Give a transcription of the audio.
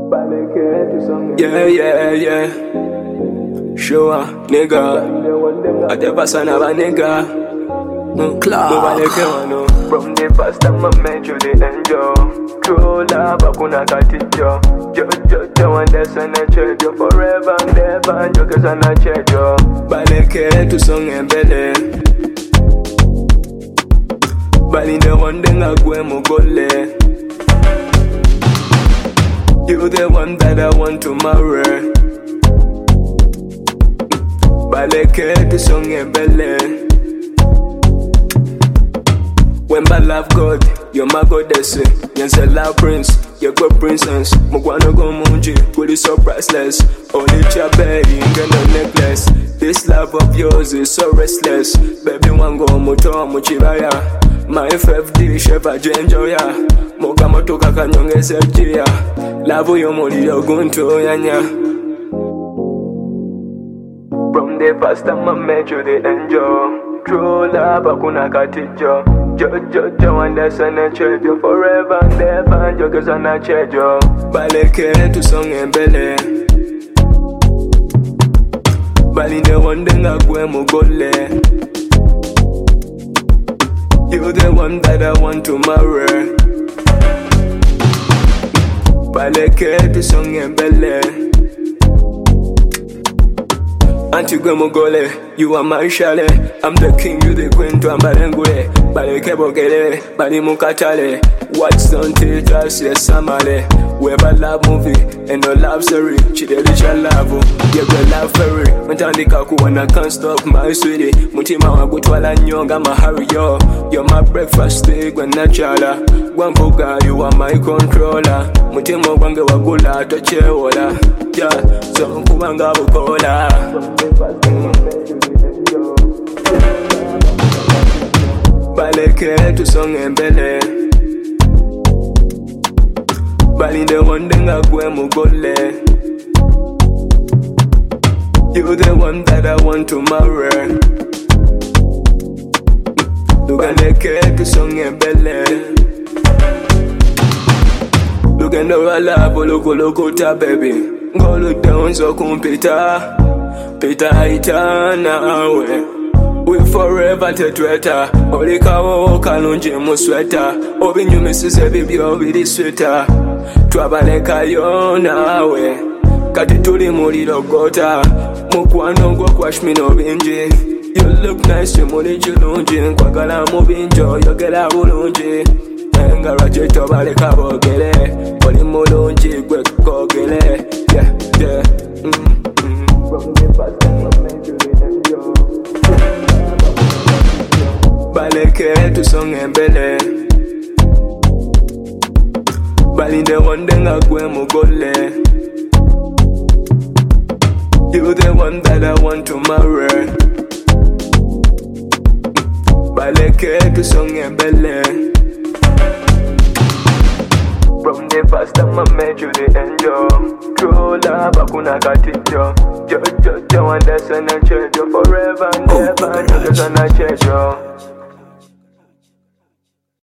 Yeah, yeah, yeah. Sure, nigga. I never son of a nigga. Nobody can know. From the past time I met you, the angel. True love, I couldn't cut it, yo. Jo, and that's an change, yo. Forever and ever, yo, cause I'm not change, yo. Baleke to song and belly. Bali the one thing I go and gole. You the one that I want to marry. Baleke to song and belly. When I love God, you're my goddess. You're a love prince, you're good princess. Mugwana go munji, good is so priceless. Only chabe, you ain't got no necklace. This love of yours is so restless. Baby wango muto muchibaya. My FFD chef I enjoy ya. Moga motoka kanyonge selchia. Love yo moli yo gunto yanya. From the past time I met you, the angel. True love, hakuna katijo. Jo, and that's an change, yo. Forever and ever, yo, cause I'm not change, yo. Baleke to song and belly. Bali the one thing I go and gole. You the one that I want to marry. Baleke to song and belly. Antigwe you are my chalet. I'm the king, you the queen to Ambarengule. Baleke bogele, bali mukatale. What's don't teach us, yes, Samale. We have a love movie and a love story. Chidelicha love, you have love ferry. Mtandika kuwa I can't stop my sweetie. Mutima wagutwala nyonga mahari yo. You're my breakfast steak when nachala. Gwampuga, you are my controller. Mutima wange wagula tocheola. Yeah, so kubanga bukola. Baleke to song and belly. Bali the one thing I go and gole. You the one that I want to marry. Baleke to song and belly. Look at the love, look ta baby. Go look down so competa. Pita itana we. We forever tetweta. Olikawo kalunji musweta. Obinyu misise bibi obidi sweta. Twabaleka yo nawe. Kati tuli muliro gota. Mukwano gwo kwashmi no binji. You look nice, you muli chilunji. Kwagala mubinjo, yogela bulunji. Ngaraje tobaleka bogele. Oli mulunji gwe kogele. Yeah, yeah. From the past time I met you, the angel. Baleke to song and belly. Bali the one thing I go and gole. You the one that I want to marry. Baleke to song and belly. From the past time I met you, the angel. True love, hakuna katijo. Jo, and that's an change, yo. Forever and ever, yo, cause I'm not change, yo.